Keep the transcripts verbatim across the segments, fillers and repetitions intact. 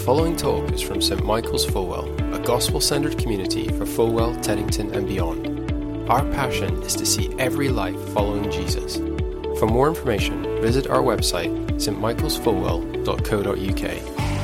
following talk is from Saint Michael's Fulwell, a gospel-centered community for Fulwell, Teddington and beyond. Our passion is to see every life following Jesus. For more information, visit our website, s t michaels fulwell dot co dot u k.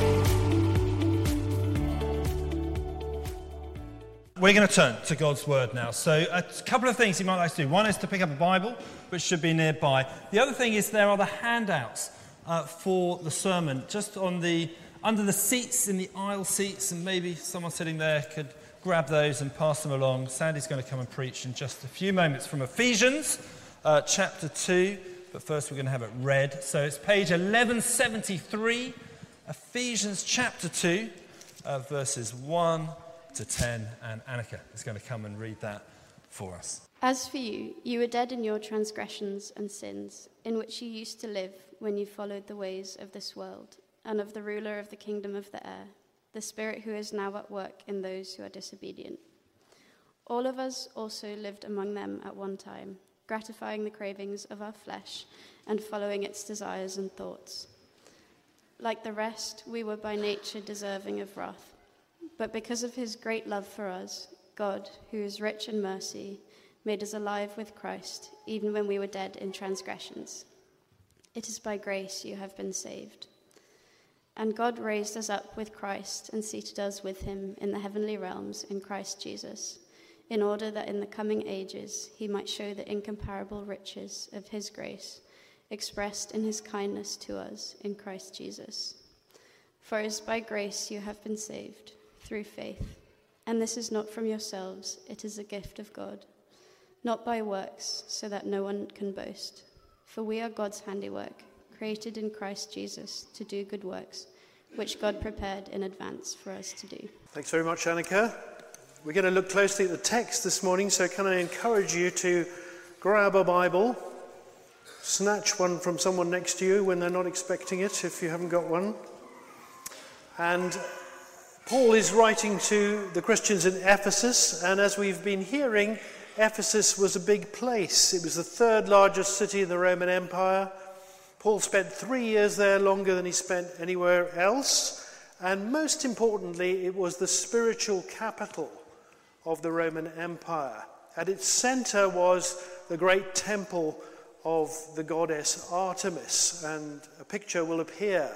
We're going to turn to God's Word now. So a couple of things you might like to do. One is to pick up a Bible, which should be nearby. The other thing is there are the handouts uh, for the sermon, just on the under the seats, in the aisle seats, and maybe someone sitting there could grab those and pass them along. Sandy's going to come and preach in just a few moments from Ephesians uh, chapter two, but first we're going to have it read. So it's page eleven seventy-three, Ephesians chapter two, uh, verses one to ten, and Annika is going to come and read that for us. As for you, you were dead in your transgressions and sins, in which you used to live when you followed the ways of this world, and of the ruler of the kingdom of the air, the spirit who is now at work in those who are disobedient. All of us also lived among them at one time, gratifying the cravings of our flesh and following its desires and thoughts. Like the rest, we were by nature deserving of wrath. But because of his great love for us, God, who is rich in mercy, made us alive with Christ, even when we were dead in transgressions. It is by grace you have been saved. And God raised us up with Christ and seated us with him in the heavenly realms in Christ Jesus, in order that in the coming ages he might show the incomparable riches of his grace, expressed in his kindness to us in Christ Jesus. For it is by grace you have been saved, through faith. And this is not from yourselves, it is a gift of God, not by works, so that no one can boast. For we are God's handiwork, created in Christ Jesus to do good works, which God prepared in advance for us to do. Thanks very much, Annika. We're going to look closely at the text this morning, so can I encourage you to grab a Bible, snatch one from someone next to you when they're not expecting it, if you haven't got one. And Paul is writing to the Christians in Ephesus, and as we've been hearing, Ephesus was a big place. It was the third largest city in the Roman Empire. Paul spent three years there, longer than he spent anywhere else. And most importantly, it was the spiritual capital of the Roman Empire. At its center was the great temple of the goddess Artemis, and a picture will appear.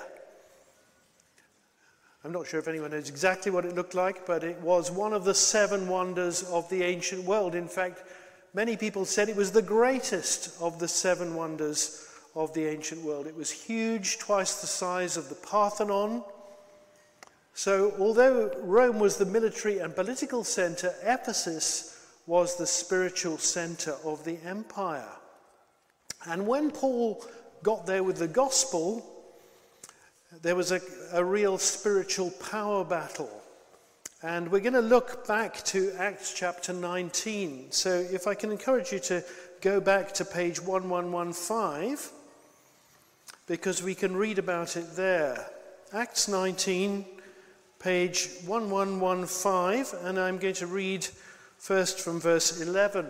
I'm not sure if anyone knows exactly what it looked like, but it was one of the seven wonders of the ancient world. In fact, many people said it was the greatest of the seven wonders of the ancient world. It was huge, twice the size of the Parthenon. So although Rome was the military and political center, Ephesus was the spiritual center of the empire. And when Paul got there with the gospel, there was a, a real spiritual power battle. And we're going to look back to Acts chapter nineteen. So if I can encourage you to go back to page eleven fifteen, because we can read about it there. Acts nineteen, page eleven fifteen, and I'm going to read first from verse eleven.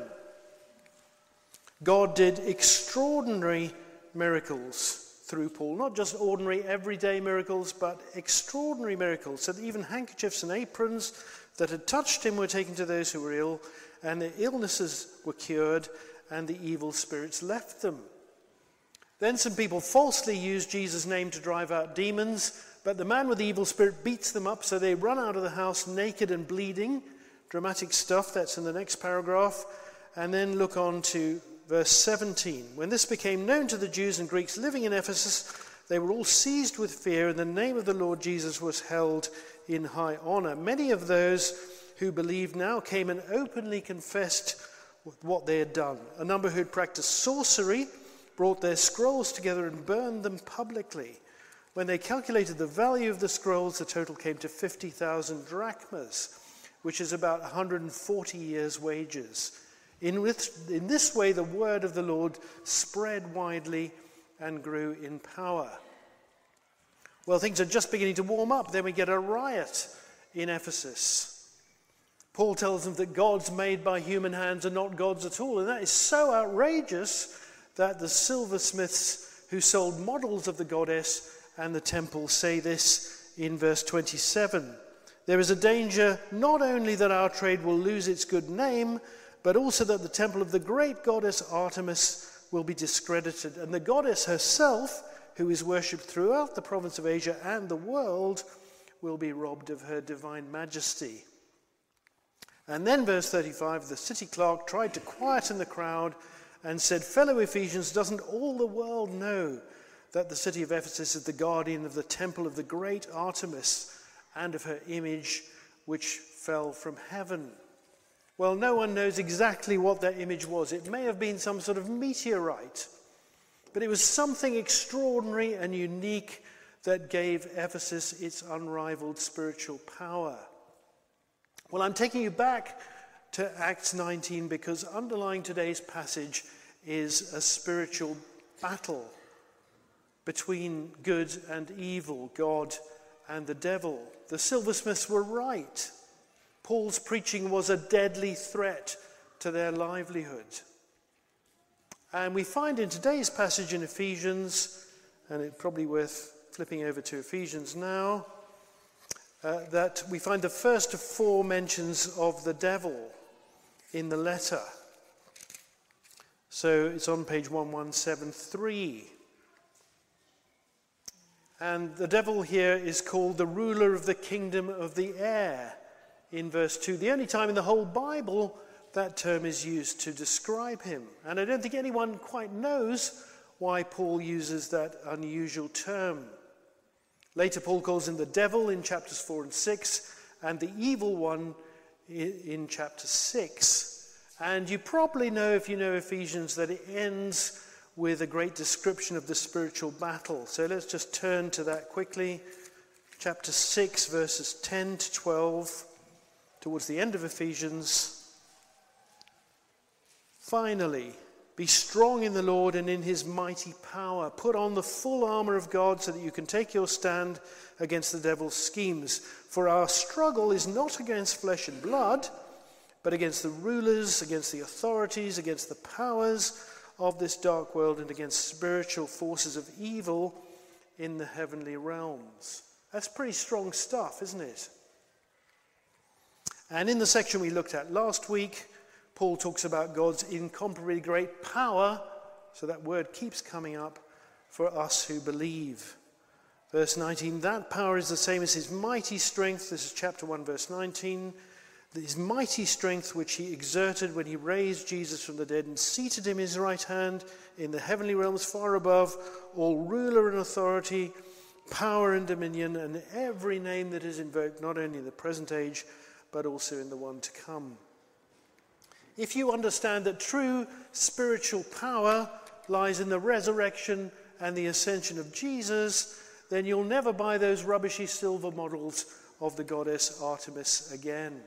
God did extraordinary miracles through Paul, not just ordinary everyday miracles, but extraordinary miracles, so that even handkerchiefs and aprons that had touched him were taken to those who were ill, and their illnesses were cured, and the evil spirits left them. Then some people falsely used Jesus' name to drive out demons, but the man with the evil spirit beats them up, so they run out of the house naked and bleeding. Dramatic stuff, that's in the next paragraph. And then look on to verse seventeen. When this became known to the Jews and Greeks living in Ephesus, they were all seized with fear, and the name of the Lord Jesus was held in high honor. Many of those who believed now came and openly confessed what they had done. A number who had practiced sorcery brought their scrolls together and burned them publicly. When they calculated the value of the scrolls, the total came to fifty thousand drachmas, which is about one hundred forty years' wages. In this, in this way, the word of the Lord spread widely and grew in power. Well, things are just beginning to warm up. Then we get a riot in Ephesus. Paul tells them that gods made by human hands are not gods at all. And that is so outrageous that the silversmiths who sold models of the goddess and the temple say this in verse twenty-seven. There is a danger not only that our trade will lose its good name, but also that the temple of the great goddess Artemis will be discredited. And the goddess herself, who is worshipped throughout the province of Asia and the world, will be robbed of her divine majesty. And then verse thirty-five, the city clerk tried to quieten the crowd and said, "Fellow Ephesians, doesn't all the world know that the city of Ephesus is the guardian of the temple of the great Artemis and of her image which fell from heaven?" Well, no one knows exactly what that image was. It may have been some sort of meteorite, but it was something extraordinary and unique that gave Ephesus its unrivaled spiritual power. Well, I'm taking you back to Acts nineteen because underlying today's passage is a spiritual battle between good and evil, God and the devil. The silversmiths were right. Paul's preaching was a deadly threat to their livelihood. And we find in today's passage in Ephesians, and it's probably worth flipping over to Ephesians now, uh, that we find the first of four mentions of the devil in the letter. So it's on page eleven seventy-three. And the devil here is called the ruler of the kingdom of the air in verse two. The only time in the whole Bible that term is used to describe him. And I don't think anyone quite knows why Paul uses that unusual term. Later, Paul calls him the devil in chapters four and six, and the evil one in chapter six. And you probably know, if you know Ephesians, that it ends with a great description of the spiritual battle. So let's just turn to that quickly. Chapter six, verses ten to twelve, towards the end of Ephesians. "Finally, be strong in the Lord and in his mighty power. Put on the full armor of God so that you can take your stand against the devil's schemes. For our struggle is not against flesh and blood, but against the rulers, against the authorities, against the powers of this dark world, and against spiritual forces of evil in the heavenly realms." That's pretty strong stuff, isn't it? And in the section we looked at last week, Paul talks about God's incomparably great power, so that word keeps coming up, for us who believe. Verse nineteen, that power is the same as his mighty strength. This is chapter one, verse nineteen. His mighty strength which he exerted when he raised Jesus from the dead and seated him in his right hand in the heavenly realms far above all ruler and authority, power and dominion, and every name that is invoked, not only in the present age, but also in the one to come. If you understand that true spiritual power lies in the resurrection and the ascension of Jesus, then you'll never buy those rubbishy silver models of the goddess Artemis again.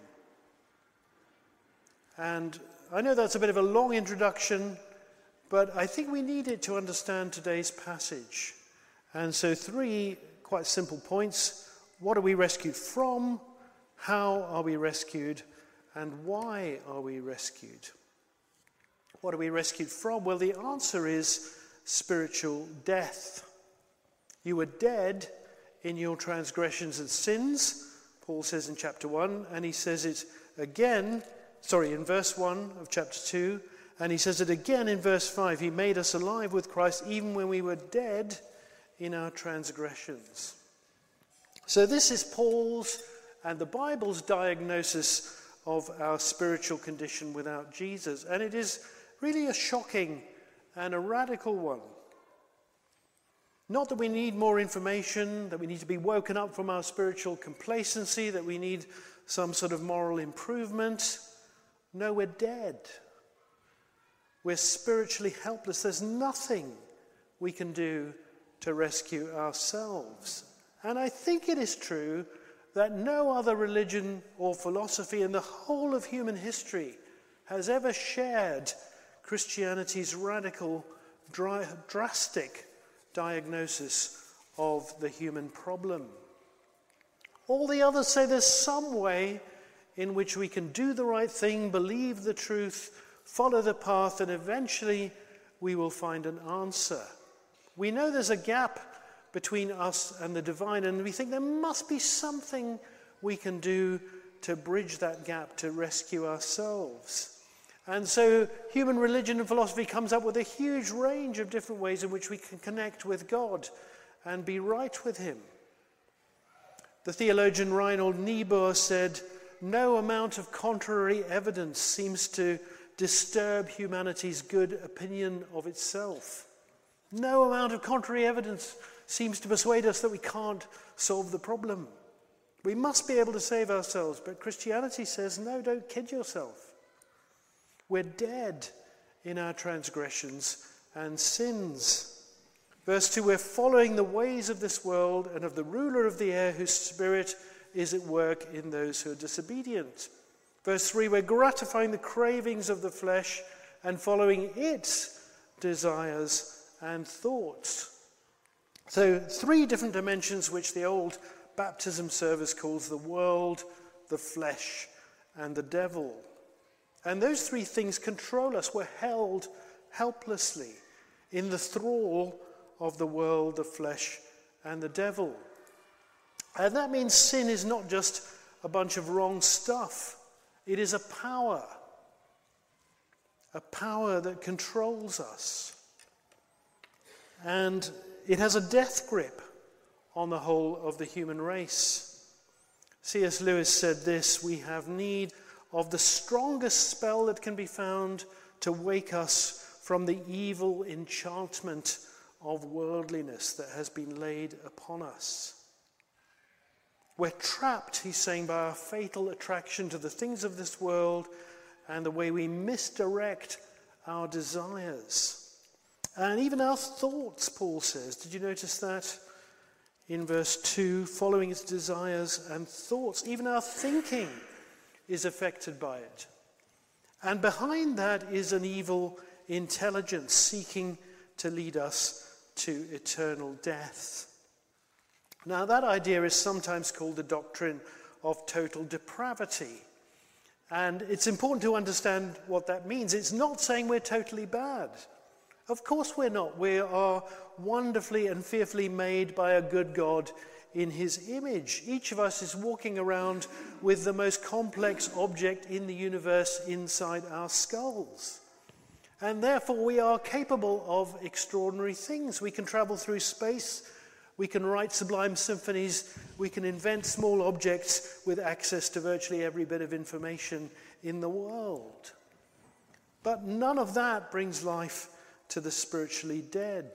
And I know that's a bit of a long introduction, but I think we need it to understand today's passage. And so three quite simple points. What are we rescued from? How are we rescued? And why are we rescued? What are we rescued from? Well, the answer is spiritual death. You were dead in your transgressions and sins, Paul says in chapter one, and he says it again, sorry, in verse one of chapter two, and he says it again in verse five. He made us alive with Christ even when we were dead in our transgressions. So this is Paul's and the Bible's diagnosis of our spiritual condition without Jesus. And it is really a shocking and a radical one. Not that we need more information, that we need to be woken up from our spiritual complacency, that we need some sort of moral improvement. No, we're dead. We're spiritually helpless. There's nothing we can do to rescue ourselves. And I think it is true that no other religion or philosophy in the whole of human history has ever shared Christianity's radical, dry, drastic diagnosis of the human problem. All the others say there's some way in which we can do the right thing, believe the truth, follow the path, and eventually we will find an answer. We know there's a gap between us and the divine, and we think there must be something we can do to bridge that gap, to rescue ourselves. And so human religion and philosophy comes up with a huge range of different ways in which we can connect with God and be right with him. The theologian Reinhold Niebuhr said, "No amount of contrary evidence seems to disturb humanity's good opinion of itself." No amount of contrary evidence seems to persuade us that we can't solve the problem. We must be able to save ourselves, but Christianity says, no, don't kid yourself. We're dead in our transgressions and sins. Verse two, we're following the ways of this world and of the ruler of the air, whose spirit is at work in those who are disobedient. Verse three, we're gratifying the cravings of the flesh and following its desires and thoughts. So three different dimensions which the old baptism service calls the world, the flesh, and the devil. And those three things control us. We're held helplessly in the thrall of the world, the flesh, and the devil. And that means sin is not just a bunch of wrong stuff. It is a power, a power that controls us. And it has a death grip on the whole of the human race. C S Lewis said this, we have need of the strongest spell that can be found to wake us from the evil enchantment of worldliness that has been laid upon us. We're trapped, he's saying, by our fatal attraction to the things of this world and the way we misdirect our desires. And even our thoughts, Paul says. Did you notice that? In verse two, following its desires and thoughts. Even our thinking is affected by it. And behind that is an evil intelligence seeking to lead us to eternal death. Now, that idea is sometimes called the doctrine of total depravity. And it's important to understand what that means. It's not saying we're totally bad. Of course we're not. We are wonderfully and fearfully made by a good God in his image. Each of us is walking around with the most complex object in the universe inside our skulls. And therefore we are capable of extraordinary things. We can travel through space. We can write sublime symphonies. We can invent small objects with access to virtually every bit of information in the world. But none of that brings life to the spiritually dead.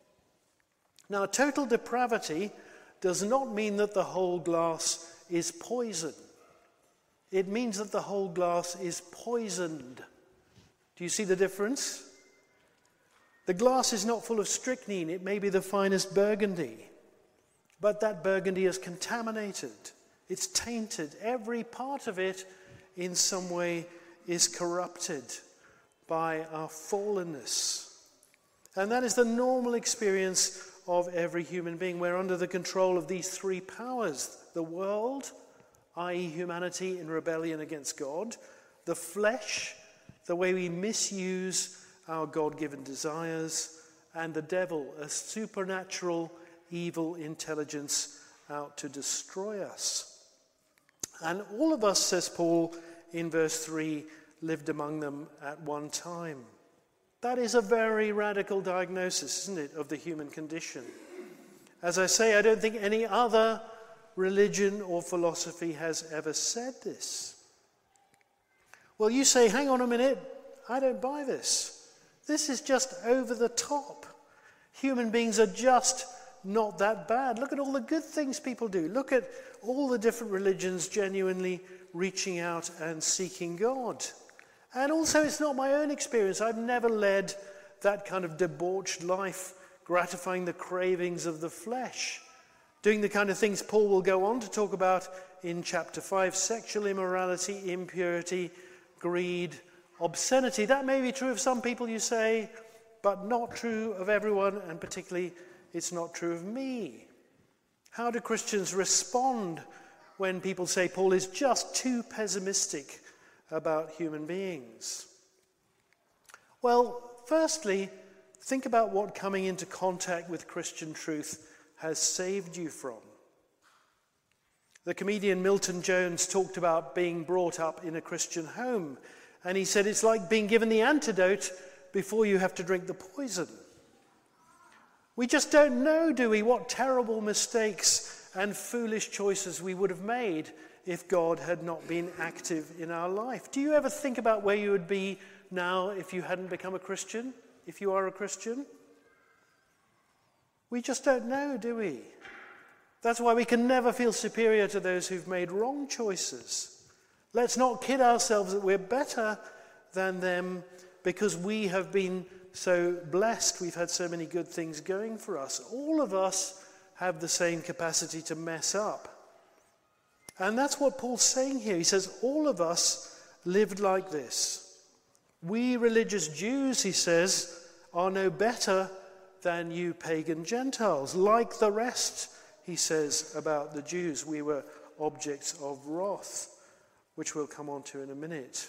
Now, total depravity does not mean that the whole glass is poison. It means that the whole glass is poisoned. Do you see the difference? The glass is not full of strychnine. It may be the finest burgundy. But that burgundy is contaminated. It's tainted. Every part of it in some way is corrupted by our fallenness. And that is the normal experience of every human being. We're under the control of these three powers. The world, that is humanity in rebellion against God. The flesh, the way we misuse our God-given desires. And the devil, a supernatural evil intelligence out to destroy us. And all of us, says Paul in verse three, lived among them at one time. That is a very radical diagnosis, isn't it, of the human condition. As I say, I don't think any other religion or philosophy has ever said this. Well, you say, hang on a minute, I don't buy this. This is just over the top. Human beings are just not that bad. Look at all the good things people do. Look at all the different religions genuinely reaching out and seeking God. And also, it's not my own experience. I've never led that kind of debauched life, gratifying the cravings of the flesh, doing the kind of things Paul will go on to talk about in chapter five, sexual immorality, impurity, greed, obscenity. That may be true of some people, you say, but not true of everyone, and particularly it's not true of me. How do Christians respond when people say Paul is just too pessimistic about human beings? Well, firstly, think about what coming into contact with Christian truth has saved you from. The comedian Milton Jones talked about being brought up in a Christian home, and he said it's like being given the antidote before you have to drink the poison. We just don't know, do we, what terrible mistakes and foolish choices we would have made if God had not been active in our life. Do you ever think about where you would be now if you hadn't become a Christian, if you are a Christian? We just don't know, do we? That's why we can never feel superior to those who've made wrong choices. Let's not kid ourselves that we're better than them because we have been so blessed, we've had so many good things going for us. All of us have the same capacity to mess up. And that's what Paul's saying here. He says, all of us lived like this. We religious Jews, he says, are no better than you pagan Gentiles. Like the rest, he says about the Jews, we were objects of wrath, which we'll come on to in a minute.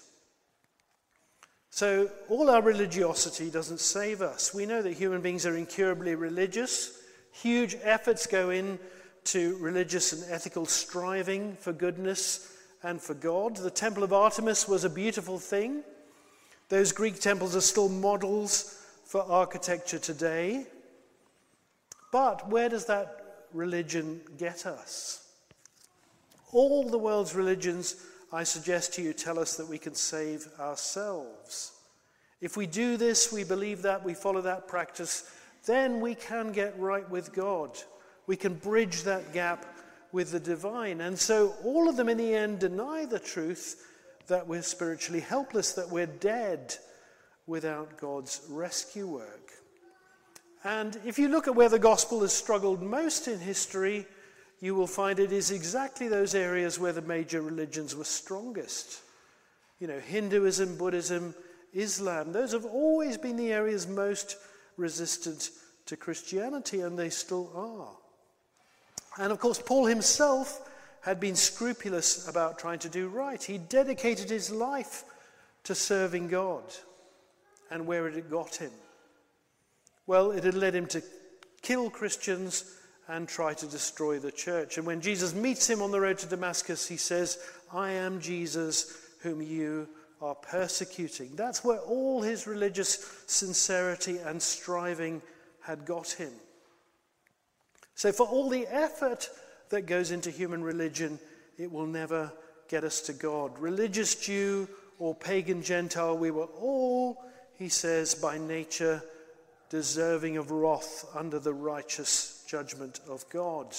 So all our religiosity doesn't save us. We know that human beings are incurably religious. Huge efforts go in to religious and ethical striving for goodness and for God. The Temple of Artemis was a beautiful thing. Those Greek temples are still models for architecture today. But where does that religion get us? All the world's religions, I suggest to you, tell us that we can save ourselves. If we do this, we believe that, we follow that practice, then we can get right with God. We can bridge that gap with the divine. And so all of them in the end deny the truth that we're spiritually helpless, that we're dead without God's rescue work. And if you look at where the gospel has struggled most in history, you will find it is exactly those areas where the major religions were strongest. You know, Hinduism, Buddhism, Islam, those have always been the areas most resistant to Christianity, and they still are. And of course, Paul himself had been scrupulous about trying to do right. He dedicated his life to serving God. And where had it got him? Well, it had led him to kill Christians and try to destroy the church. And when Jesus meets him on the road to Damascus, he says, I am Jesus whom you are persecuting. That's where all his religious sincerity and striving had got him. So for all the effort that goes into human religion, it will never get us to God. Religious Jew or pagan Gentile, we were all, he says, by nature deserving of wrath under the righteous judgment of God.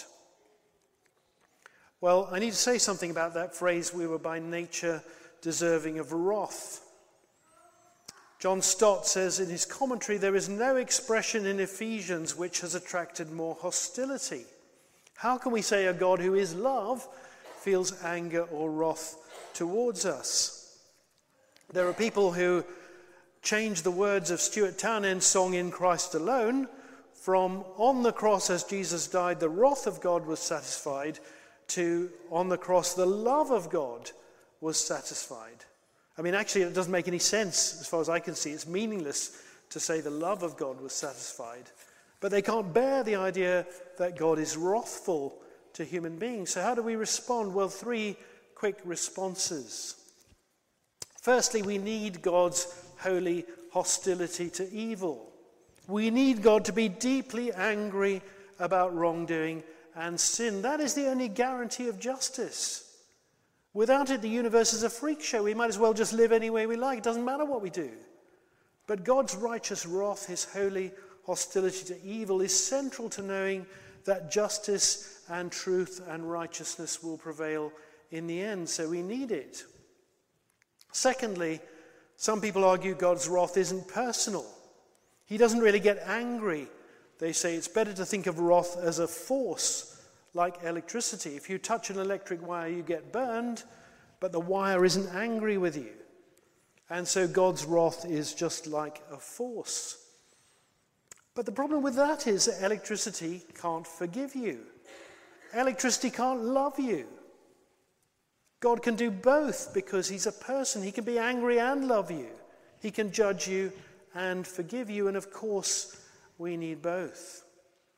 Well, I need to say something about that phrase, we were by nature deserving of wrath. John Stott says in his commentary, there is no expression in Ephesians which has attracted more hostility. How can we say a God who is love feels anger or wrath towards us? There are people who change the words of Stuart Townend's song In Christ Alone from on the cross as Jesus died, the wrath of God was satisfied, to on the cross, the love of God was satisfied. I mean, actually, it doesn't make any sense as far as I can see. It's meaningless to say the love of God was satisfied. But they can't bear the idea that God is wrathful to human beings. So how do we respond? Well, three quick responses. Firstly, we need God's holy hostility to evil. We need God to be deeply angry about wrongdoing and sin. That is the only guarantee of justice. Without it, the universe is a freak show. We might as well just live any way we like. It doesn't matter what we do. But God's righteous wrath, his holy hostility to evil, is central to knowing that justice and truth and righteousness will prevail in the end. So we need it. Secondly, some people argue God's wrath isn't personal. He doesn't really get angry. They say it's better to think of wrath as a force, like electricity. If you touch an electric wire, you get burned, but the wire isn't angry with you. And so God's wrath is just like a force. But the problem with that is that electricity can't forgive you. Electricity can't love you. God can do both because he's a person. He can be angry and love you. He can judge you and forgive you. And of course, we need both.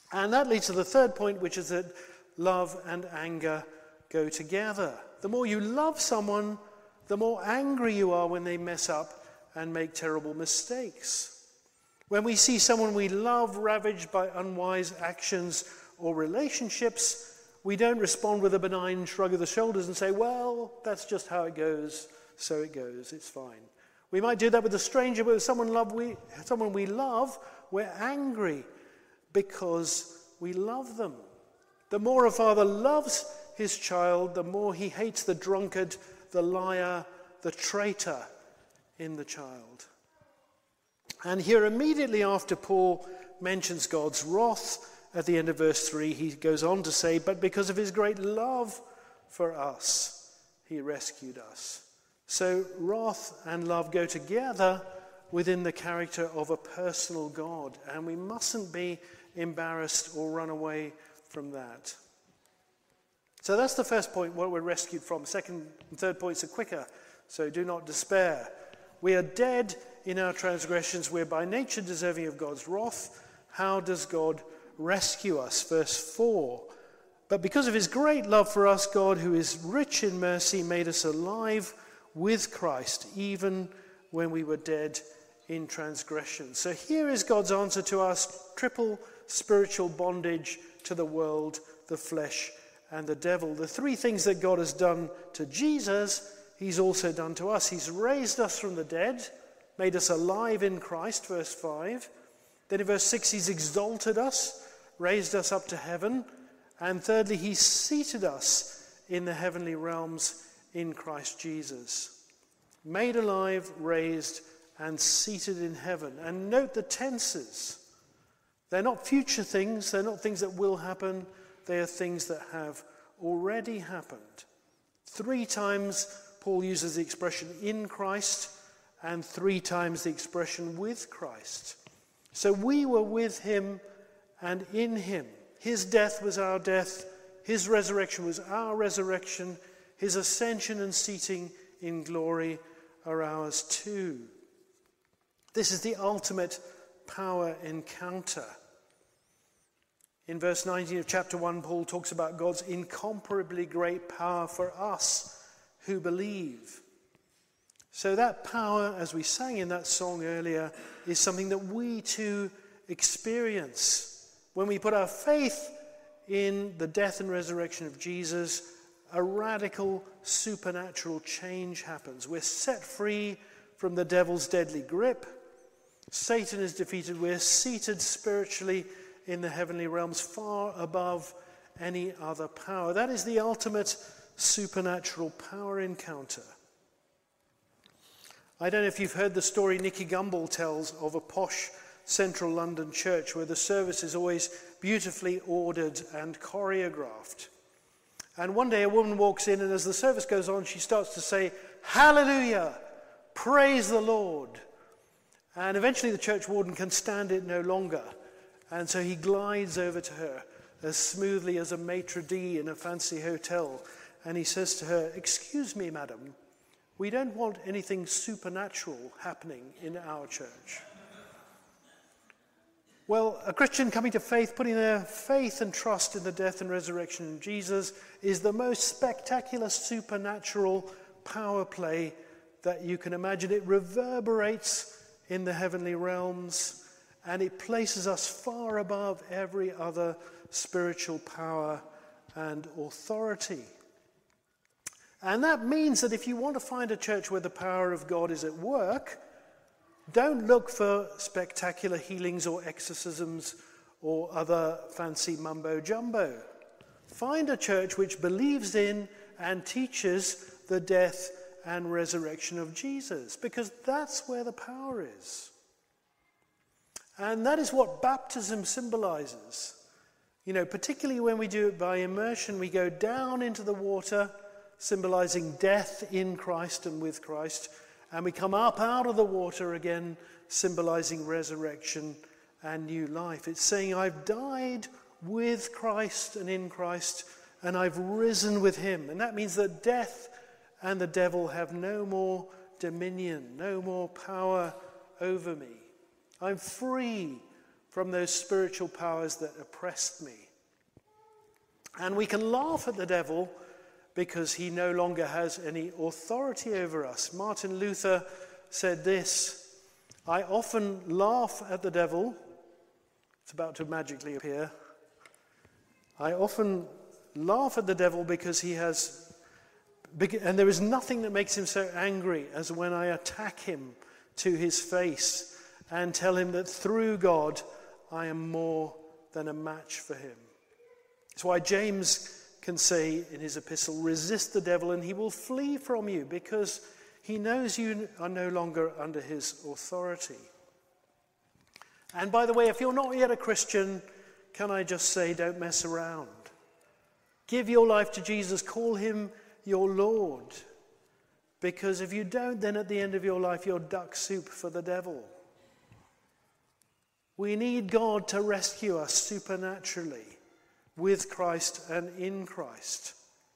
And that leads to the third point, which is that love and anger go together. The more you love someone, the more angry you are when they mess up and make terrible mistakes. When we see someone we love ravaged by unwise actions or relationships, we don't respond with a benign shrug of the shoulders and say, well, that's just how it goes, so it goes, it's fine. We might do that with a stranger, but with someone, love we, someone we love, we're angry because we love them. The more a father loves his child, the more he hates the drunkard, the liar, the traitor in the child. And here, immediately after Paul mentions God's wrath, at the end of verse three, he goes on to say, but because of his great love for us, he rescued us. So wrath and love go together within the character of a personal God, and we mustn't be embarrassed or run away from that. So that's the first point, what we're rescued from. Second and third points are quicker, so do not despair. We are dead in our transgressions. We're by nature deserving of God's wrath. How does God rescue us? Verse four. But because of his great love for us, God, who is rich in mercy, made us alive with Christ, even when we were dead in transgression. So here is God's answer to our triple spiritual bondage to the world, the flesh, and the devil. The three things that God has done to Jesus, he's also done to us. He's raised us from the dead, made us alive in Christ, verse five. Then in verse six, he's exalted us, raised us up to heaven. And thirdly, he's seated us in the heavenly realms in Christ Jesus. Made alive, raised, and seated in heaven. And note the tenses. They're not future things. They're not things that will happen. They are things that have already happened. Three times Paul uses the expression in Christ, and three times the expression with Christ. So we were with him and in him. His death was our death. His resurrection was our resurrection. His ascension and seating in glory are ours too. This is the ultimate power encounter. In verse nineteen of chapter one, Paul talks about God's incomparably great power for us who believe. So that power, as we sang in that song earlier, is something that we too experience. When we put our faith in the death and resurrection of Jesus, a radical supernatural change happens. We're set free from the devil's deadly grip. Satan is defeated. We're seated spiritually in the heavenly realms, far above any other power. That is the ultimate supernatural power encounter. I don't know if you've heard the story Nicky Gumbel tells of a posh central London church where the service is always beautifully ordered and choreographed. And one day a woman walks in, and as the service goes on, she starts to say, "Hallelujah! Praise the Lord!" And eventually the church warden can stand it no longer. And so he glides over to her as smoothly as a maitre d' in a fancy hotel. And he says to her, "Excuse me, madam, we don't want anything supernatural happening in our church." Well, a Christian coming to faith, putting their faith and trust in the death and resurrection of Jesus, is the most spectacular supernatural power play that you can imagine. It reverberates in the heavenly realms, and it places us far above every other spiritual power and authority. And that means that if you want to find a church where the power of God is at work, don't look for spectacular healings or exorcisms or other fancy mumbo-jumbo. Find a church which believes in and teaches the death and resurrection of Jesus, because that's where the power is. And that is what baptism symbolizes. You know, particularly when we do it by immersion, we go down into the water, symbolizing death in Christ and with Christ, and we come up out of the water again, symbolizing resurrection and new life. It's saying, I've died with Christ and in Christ, and I've risen with him. And that means that death and the devil have no more dominion, no more power over me. I'm free from from those spiritual powers that oppressed me. And we can laugh at the devil because he no longer has any authority over us. Martin Luther said this, "I often laugh at the devil." It's about to magically appear. I often laugh at the devil because he has, and there is nothing that makes him so angry as when I attack him to his face and tell him that through God I am more than a match for him. It's why James can say in his epistle, "Resist the devil and he will flee from you," because he knows you are no longer under his authority. And by the way, if you're not yet a Christian, can I just say, don't mess around. Give your life to Jesus. Call him your Lord. Because if you don't, then at the end of your life, you're duck soup for the devil. We need God to rescue us supernaturally with Christ and in Christ.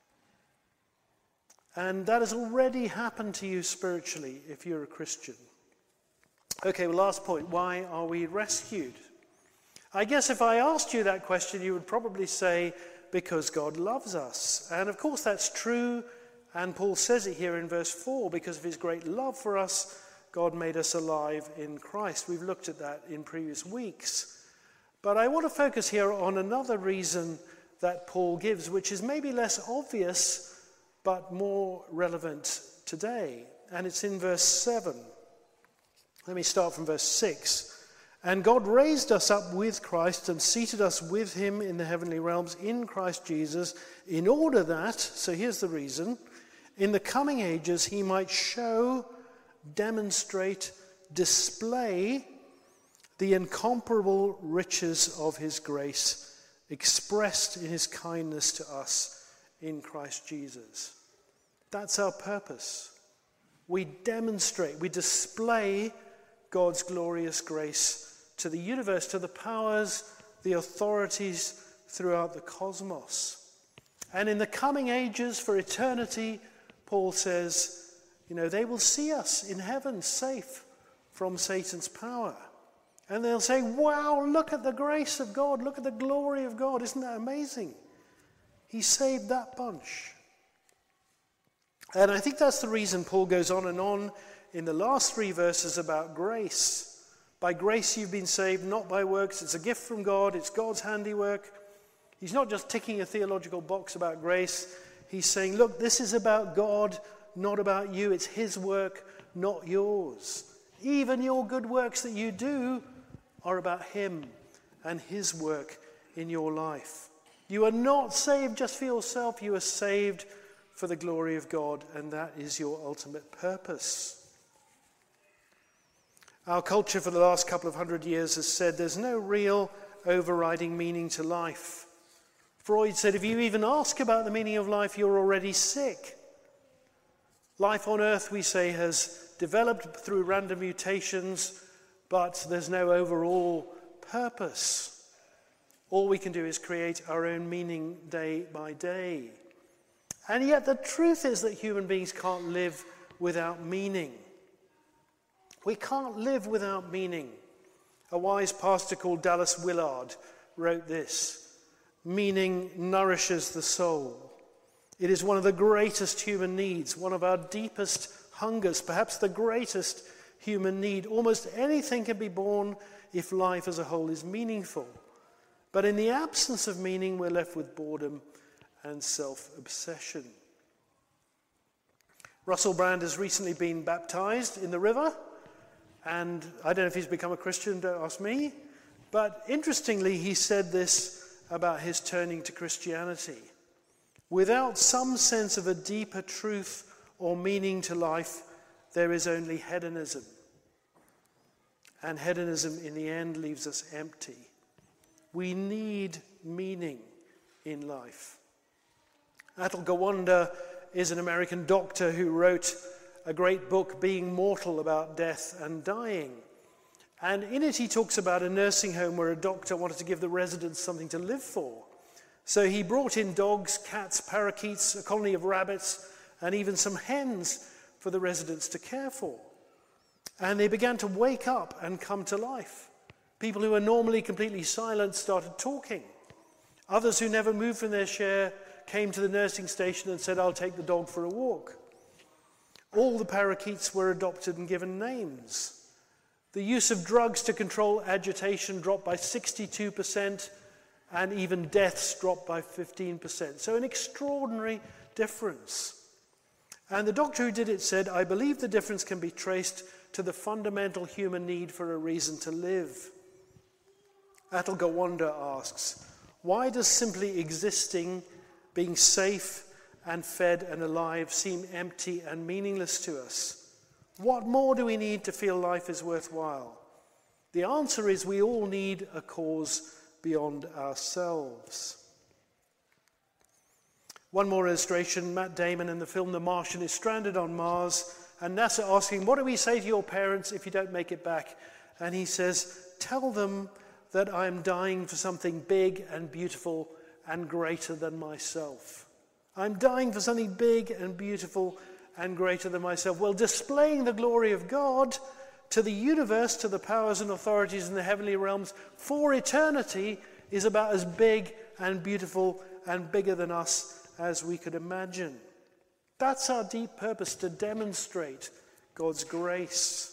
And that has already happened to you spiritually if you're a Christian. Okay, well, last point. Why are we rescued? I guess if I asked you that question, you would probably say, because God loves us. And of course that's true, and Paul says it here in verse four, because of his great love for us, God made us alive in Christ. We've looked at that in previous weeks. But I want to focus here on another reason that Paul gives, which is maybe less obvious, but more relevant today. And it's in verse seven. Let me start from verse six. "And God raised us up with Christ and seated us with him in the heavenly realms in Christ Jesus, in order that," so here's the reason, "in the coming ages he might show, demonstrate, display the incomparable riches of his grace expressed in his kindness to us in Christ Jesus." That's our purpose. We demonstrate, we display God's glorious grace to the universe, to the powers, the authorities throughout the cosmos. And in the coming ages, for eternity, Paul says, you know, they will see us in heaven safe from Satan's power. And they'll say, wow, look at the grace of God. Look at the glory of God. Isn't that amazing? He saved that bunch. And I think that's the reason Paul goes on and on in the last three verses about grace. By grace you've been saved, not by works. It's a gift from God. It's God's handiwork. He's not just ticking a theological box about grace. He's saying, look, this is about God, not about you. It's his work, not yours. Even your good works that you do are about him and his work in your life. You are not saved just for yourself. You are saved for the glory of God, and that is your ultimate purpose. Our culture for the last couple of hundred years has said there's no real overriding meaning to life. Freud said if you even ask about the meaning of life, you're already sick. Life on earth, we say, has developed through random mutations, but there's no overall purpose. All we can do is create our own meaning day by day. And yet the truth is that human beings can't live without meaning. We can't live without meaning. A wise pastor called Dallas Willard wrote this: meaning nourishes the soul. It is one of the greatest human needs, one of our deepest hungers, perhaps the greatest human need. Almost anything can be born if life as a whole is meaningful. But in the absence of meaning, we're left with boredom and self-obsession. Russell Brand has recently been baptized in the river, and I don't know if he's become a Christian, don't ask me, but interestingly he said this about his turning to Christianity. Without some sense of a deeper truth or meaning to life, there is only hedonism. And hedonism in the end leaves us empty. We need meaning in life. Atul Gawande is an American doctor who wrote a great book, Being Mortal, about death and dying. And in it he talks about a nursing home where a doctor wanted to give the residents something to live for. So he brought in dogs, cats, parakeets, a colony of rabbits, and even some hens for the residents to care for. And they began to wake up and come to life People who were normally completely silent started talking. Others who never moved from their chair came to the nursing station and said, "I'll take the dog for a walk." All the parakeets were adopted and given names. The use of drugs to control agitation dropped by sixty-two percent, and even deaths dropped by fifteen percent. So an extraordinary difference. And the doctor who did it said, "I believe the difference can be traced to the fundamental human need for a reason to live." Atul Gawanda asks, why does simply existing, being safe and fed and alive seem empty and meaningless to us? What more do we need to feel life is worthwhile? The answer is we all need a cause beyond ourselves. One more illustration. Matt Damon in the film The Martian is stranded on Mars, and NASA asking, "What do we say to your parents if you don't make it back?" And he says, "Tell them that I am dying for something big and beautiful and greater than myself. I'm dying for something big and beautiful and greater than myself." Well, displaying the glory of God to the universe, to the powers and authorities in the heavenly realms for eternity is about as big and beautiful and bigger than us as we could imagine. That's our deep purpose, to demonstrate God's grace.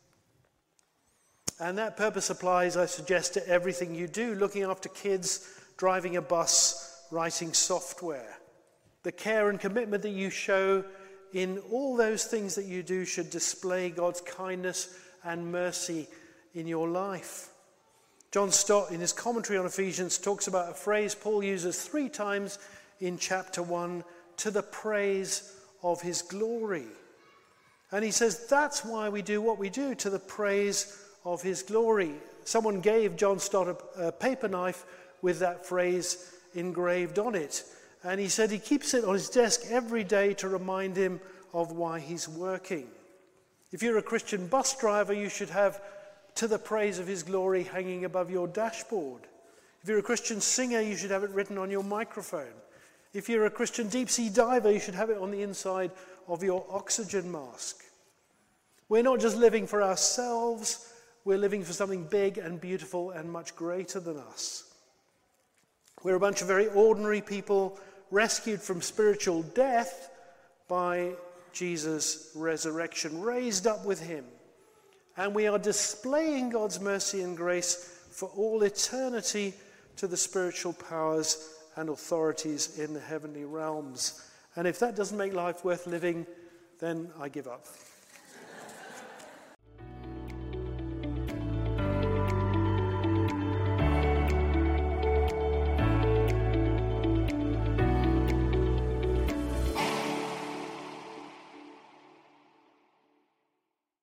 And that purpose applies, I suggest, to everything you do: looking after kids, driving a bus, writing software. The care and commitment that you show in all those things that you do should display God's kindness and mercy in your life. John Stott, in his commentary on Ephesians, talks about a phrase Paul uses three times in chapter one: to the praise of his glory. And he says that's why we do what we do, to the praise of his glory. Someone gave John Stott a, a paper knife with that phrase engraved on it. And he said he keeps it on his desk every day to remind him of why he's working. If you're a Christian bus driver, you should have "to the praise of his glory" hanging above your dashboard. If you're a Christian singer, you should have it written on your microphone. If you're a Christian deep-sea diver, you should have it on the inside of your oxygen mask. We're not just living for ourselves, we're living for something big and beautiful and much greater than us. We're a bunch of very ordinary people rescued from spiritual death by Jesus' resurrection, raised up with him. And we are displaying God's mercy and grace for all eternity to the spiritual powers and authorities in the heavenly realms. And if that doesn't make life worth living, then I give up.